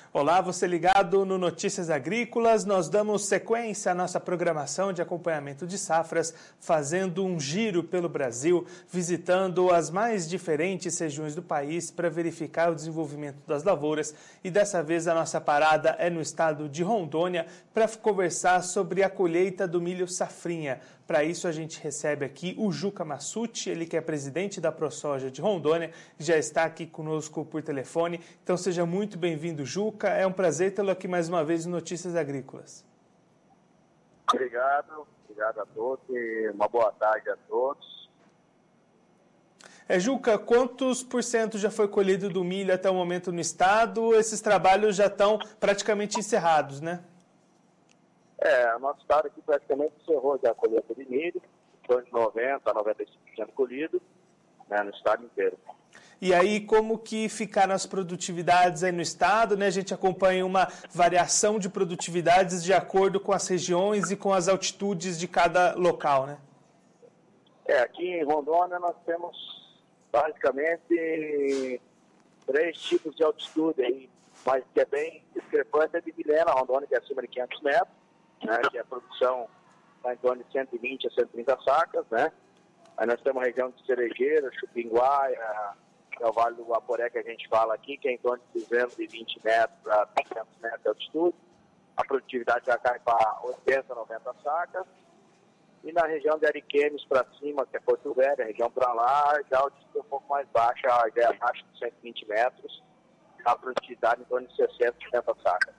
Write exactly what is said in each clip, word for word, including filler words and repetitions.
Olá, você ligado no Notícias Agrícolas. Nós damos sequência à nossa programação de acompanhamento de safras, fazendo um giro pelo Brasil, visitando as mais diferentes regiões do país para verificar o desenvolvimento das lavouras. E dessa vez a nossa parada é no estado de Rondônia para conversar sobre a colheita do milho safrinha. Para isso a gente recebe aqui o Juca Massucci, ele que é presidente da ProSoja de Rondônia, já está aqui conosco por telefone. Então seja muito bem-vindo, Juca. É um prazer tê-lo aqui mais uma vez no Notícias Agrícolas. Obrigado, obrigado a todos e uma boa tarde a todos. É, Juca, quantos por cento já foi colhido do milho até o momento no estado? Esses trabalhos já estão praticamente encerrados, né? É, o nosso estado aqui praticamente encerrou já a colheita de milho, em torno de noventa a noventa e cinco por cento colhido, né, no estado inteiro. E aí, como que ficaram as produtividades aí no estado, né? A gente acompanha uma variação de produtividades de acordo com as regiões e com as altitudes de cada local, né? É, aqui em Rondônia nós temos basicamente três tipos de altitude aí, mas que é bem discrepante é de Vilhena, Rondônia, que é acima de quinhentos metros, né, que a produção está em torno de cento e vinte a cento e trinta sacas, né? Aí nós temos a região de Cerejeira, Chupinguaia, que é o Vale do Guaporé que a gente fala aqui, que é em torno de duzentos e vinte metros a trezentos metros de altitude. A produtividade já cai para oitenta, noventa sacas. E na região de Ariquemes para cima, que é Porto Velho, a região para lá, já a altitude é um pouco mais baixa, já é abaixo de cento e vinte metros, a produtividade em torno de sessenta, setenta sacas.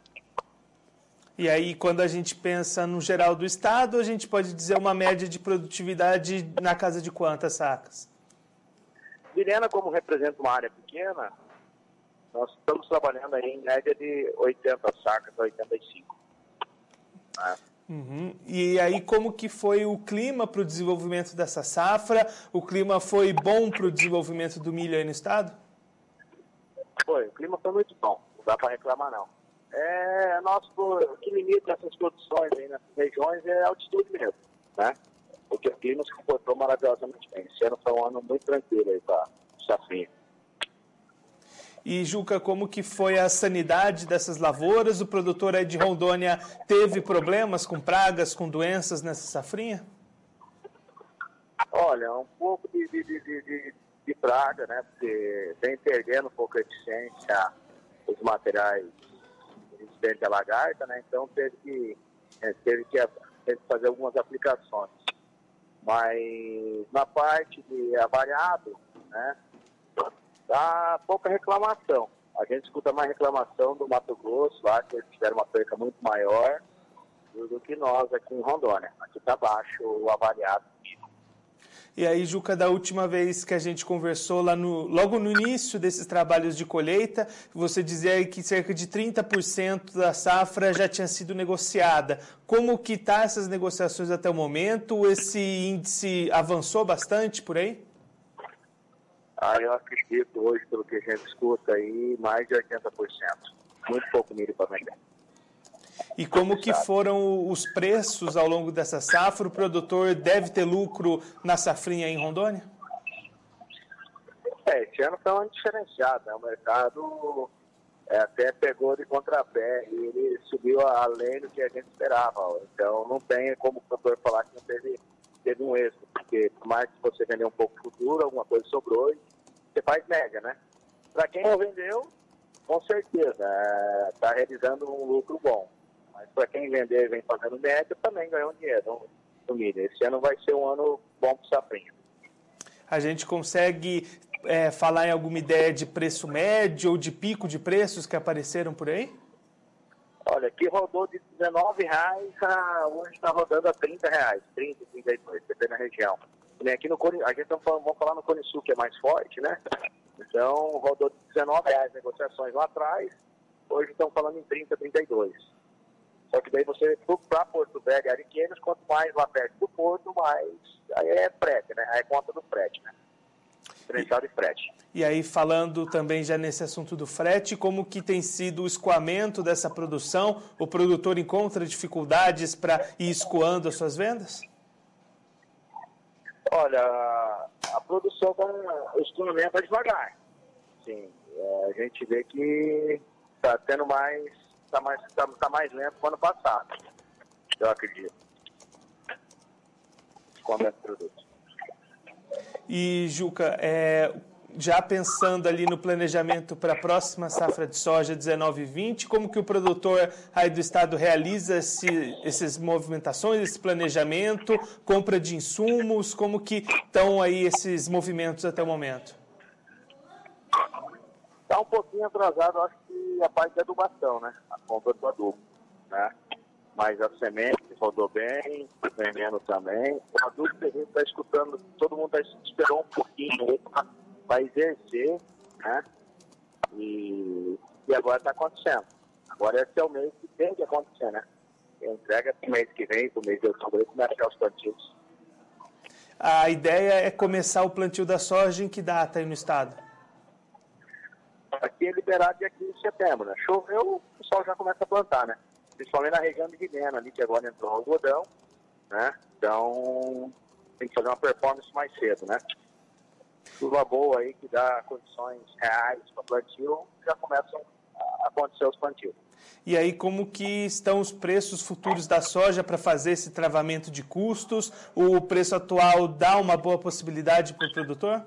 E aí, quando a gente pensa no geral do estado, a gente pode dizer uma média de produtividade na casa de quantas sacas? Vilhena, como representa uma área pequena, nós estamos trabalhando aí em média de oitenta sacas a oitenta e cinco. Né? Uhum. E aí, como que foi o clima para o desenvolvimento dessa safra? O clima foi bom para o desenvolvimento do milho aí no estado? Foi, o clima foi muito bom, não dá para reclamar não. É, nosso, o que limita essas produções aí nessas regiões é a altitude mesmo, né? Porque o clima se comportou maravilhosamente bem. Esse ano foi um ano muito tranquilo aí para o safrinha. E, Juca, como que foi a sanidade dessas lavouras? O produtor aí de Rondônia teve problemas com pragas, com doenças nessa safrinha? Olha, um pouco de, de, de, de, de praga, né? Porque vem perdendo um pouco a eficiência os materiais resistentes à lagarta, né? Então teve que, é, teve que teve que fazer algumas aplicações. Mas na parte de avariado, né? Dá pouca reclamação. A gente escuta mais reclamação do Mato Grosso, lá que eles tiveram uma perca muito maior do que nós aqui em Rondônia. Aqui está baixo o avariado. E aí, Juca, da última vez que a gente conversou, lá no, logo no início desses trabalhos de colheita, você dizia aí que cerca de trinta por cento da safra já tinha sido negociada. Como que estão essas negociações até o momento? Esse índice avançou bastante por aí? Ah, eu acredito hoje, pelo que a gente escuta aí, mais de oitenta por cento. Muito pouco milho para vender. E como que foram os preços ao longo dessa safra? O produtor deve ter lucro na safrinha em Rondônia? É, esse ano foi um ano diferenciado, né? O mercado é, até pegou de contrapé e ele subiu além do que a gente esperava. Então não tem como o produtor falar que não teve, teve um êxito, porque por mais que você vender um pouco futuro, alguma coisa sobrou, você faz média, né? Para quem não vendeu, com certeza, está realizando um lucro bom. Mas para quem vender e vem fazendo média, também ganhou dinheiro no milho. Esse ano vai ser um ano bom para o safrinha. A gente consegue é, falar em alguma ideia de preço médio ou de pico de preços que apareceram por aí? Olha, aqui rodou de dezenove reais, a, hoje está rodando a trinta reais, trinta, trinta e dois, depende da região. E aqui no Cone, a gente tá falando, vamos falar no Cone Sul, que é mais forte, né? Então, rodou de dezenove reais negociações lá atrás, hoje estão falando em trinta, trinta e dois. Só que daí você, para Porto Velho e Ariquemes, quanto mais lá perto do porto, mais aí é frete, né? Aí é conta do frete, né? Diferencial de frete. E aí, falando também já nesse assunto do frete, como que tem sido o escoamento dessa produção? O produtor encontra dificuldades para ir escoando as suas vendas? Olha, a produção, tá, o escoamento é devagar. Sim, é, a gente vê que está tendo mais, está mais, tá, tá mais lento que o ano passado, eu acredito. Como é produto. E, Juca, é, já pensando ali no planejamento para a próxima safra de soja dezenove vinte, como que o produtor aí do estado realiza esse, essas movimentações, esse planejamento, compra de insumos, como que estão aí esses movimentos até o momento? Está um pouquinho atrasado, acho que a parte da adubação, né? A compra do adubo, né? Mas a semente rodou bem, o veneno também. O adubo que a gente está escutando, todo mundo tá, esperou um pouquinho para exercer, né? E, e agora está acontecendo. Agora esse é o mês que tem que acontecer, né? A entrega para o mês que vem, para o mês de outubro, começa os plantios. A ideia é começar o plantio da soja em que data aí no estado? Aqui é liberado dia quinze de setembro, né? Choveu, o pessoal já começa a plantar, né? Principalmente na região de Vilhena, ali, que agora entrou o algodão, né? Então, tem que fazer uma performance mais cedo, né? Chuva boa aí, que dá condições reais para plantio, já começam a acontecer os plantios. E aí, como que estão os preços futuros da soja para fazer esse travamento de custos? O preço atual dá uma boa possibilidade para o produtor?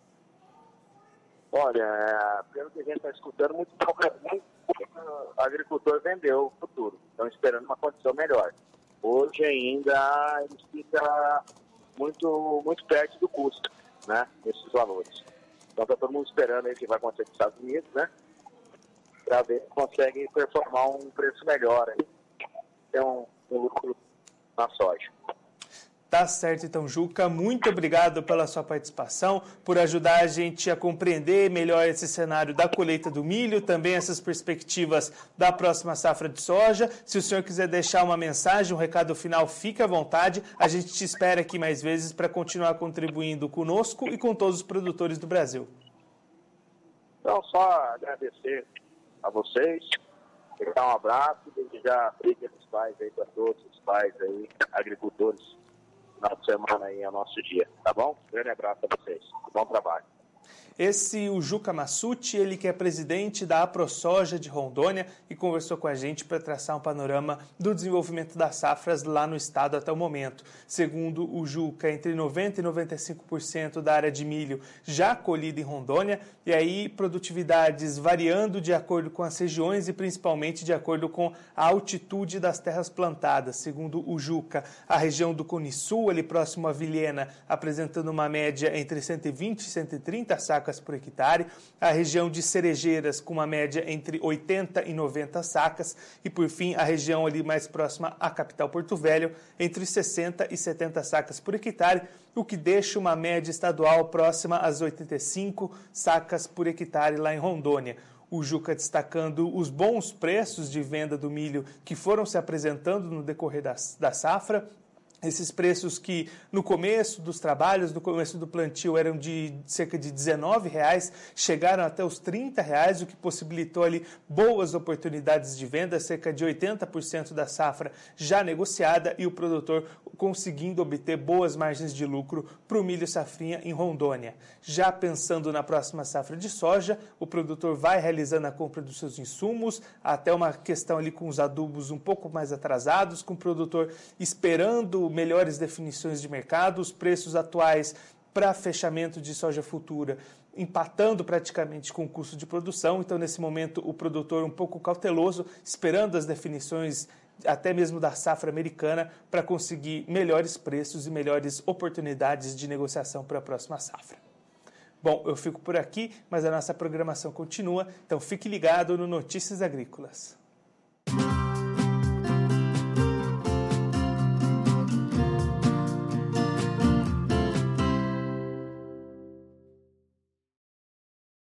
Olha, pelo que a gente está escutando, muito pouco, muito pouco agricultor vendeu o futuro. Estão esperando uma condição melhor. Hoje ainda ele fica muito, muito perto do custo, né? Esses valores. Então está todo mundo esperando aí o que vai acontecer nos Estados Unidos, né? Para ver se consegue performar um preço melhor aí. Ter um, um lucro na soja. Tá certo, então, Juca, muito obrigado pela sua participação, por ajudar a gente a compreender melhor esse cenário da colheita do milho, também essas perspectivas da próxima safra de soja. Se o senhor quiser deixar uma mensagem, um recado final, fique à vontade. A gente te espera aqui mais vezes para continuar contribuindo conosco e com todos os produtores do Brasil. Então, só agradecer a vocês, dar um abraço, desde já feliz pais aí para todos os pais aí, agricultores. Final de semana aí é o nosso dia, tá bom? Grande abraço a vocês. Bom trabalho. Esse, o Juca Massucci, ele que é presidente da AproSoja de Rondônia e conversou com a gente para traçar um panorama do desenvolvimento das safras lá no estado até o momento. Segundo o Juca, entre noventa e noventa e cinco por cento da área de milho já colhida em Rondônia, e aí produtividades variando de acordo com as regiões e principalmente de acordo com a altitude das terras plantadas. Segundo o Juca, a região do Cone Sul, ali próximo a Vilhena, apresentando uma média entre cento e vinte e cento e trinta sacas por hectare, a região de Cerejeiras com uma média entre oitenta e noventa sacas e, por fim, a região ali mais próxima à capital Porto Velho, entre sessenta e setenta sacas por hectare, o que deixa uma média estadual próxima às oitenta e cinco sacas por hectare lá em Rondônia. O Juca destacando os bons preços de venda do milho que foram se apresentando no decorrer da, da safra. Esses preços que no começo dos trabalhos, no começo do plantio, eram de cerca de dezenove reais, chegaram até os trinta reais, o que possibilitou ali boas oportunidades de venda, cerca de oitenta por cento da safra já negociada e o produtor conseguindo obter boas margens de lucro para o milho safrinha em Rondônia. Já pensando na próxima safra de soja, o produtor vai realizando a compra dos seus insumos, até uma questão ali com os adubos um pouco mais atrasados, com o produtor esperando melhores definições de mercado, os preços atuais para fechamento de soja futura empatando praticamente com o custo de produção. Então, nesse momento, o produtor um pouco cauteloso, esperando as definições até mesmo da safra americana para conseguir melhores preços e melhores oportunidades de negociação para a próxima safra. Bom, eu fico por aqui, mas a nossa programação continua, então fique ligado no Notícias Agrícolas.